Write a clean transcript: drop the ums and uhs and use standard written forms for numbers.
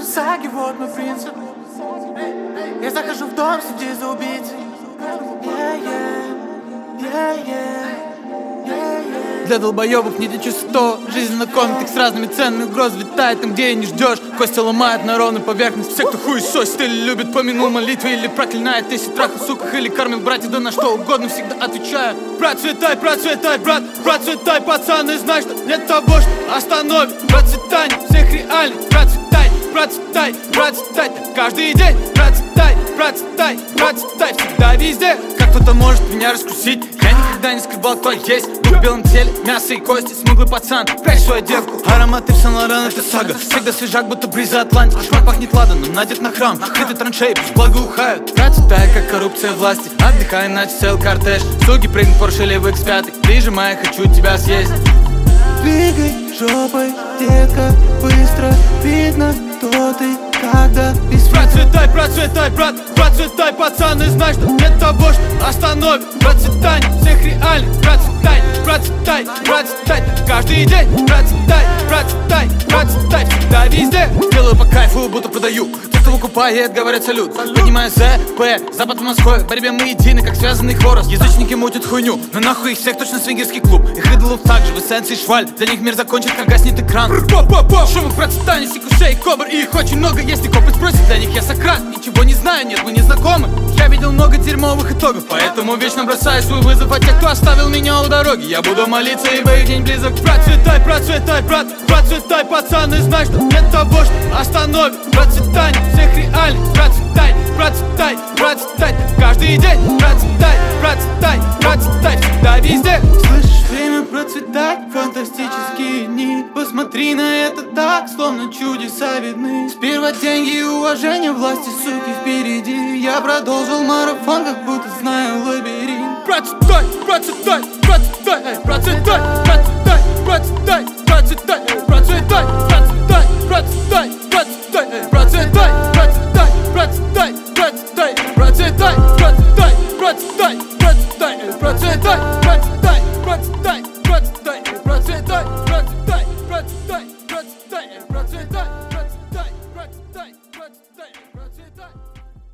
Саги, вот мой принцип. Я захожу в дом, сиди за убийцей. Для долбоебов не течу 100. Жизнь на комнатах с разными ценами. Угроз летает там, где и не ждешь. Кости ломают на ровную поверхность. Все, кто хуесосит или любит, помянул молитвы или проклинает. Если трахал суках или кормил братьев, да на что угодно всегда отвечаю. Процветай, брат, процветай, пацаны, знай, что нет того, что остановит процветание всех реальных. Процветай, так каждый день. Процветай, всегда везде. Как кто-то может меня раскусить. Я никогда не скрывал, кто есть. В белом теле, мясо и кости. Смуглый пацан, прячь свою девку. Ароматы в Сен-Лоран, это сага. Всегда свежак, будто бриза Атлантики. Шмак пахнет ладаном, надет на храм. Крыты траншеи, пусть благоухают. Процветай, как коррупция власти. Отдыхай, иначе цел кортеж. Суги прыгнут в Порше или в X5. Прижимай, хочу тебя съесть. Двигай жопой, детка, быстро видно, кто ты, когда без Процветай, брат, процветай, пацаны, знай, что нет того, что остановит процветание всех реальных. Процветай, каждый день. Процветай, всегда везде. Делаю по кайфу, будто продаю. Те, кто выкупает, говорят салют. Поднимаю ЗП, Запад в Москве. В борьбе мы едины, как связанный хворост. Язычники мутят хуйню, но нахуй их всех, точно свингерский клуб. Их идолов также, в эссенции шваль. Для них мир закончит, как гаснет экран. Шум их процветания, сикушей, кобр. И их очень много, если копы спросят, для них я Сократ. Ничего не знаю, нет, мы не знакомы. Я видел много дерьмовых итогов, поэтому вечно бросаю свой вызов. А те, кто оставил меня у дороги, я буду молиться, ибо их день близок. Процветай, брат, процветай, пацаны, знай, что нет того, что остановит процветание всех реальных. Процветай, каждый день. Процветай, всегда везде. Слышишь, время процветать, фантастические дни. Посмотри на это так, словно чудеса видны. Сперва деньги и уважение, власти, суки, впереди. Я продолжил марафон, как будто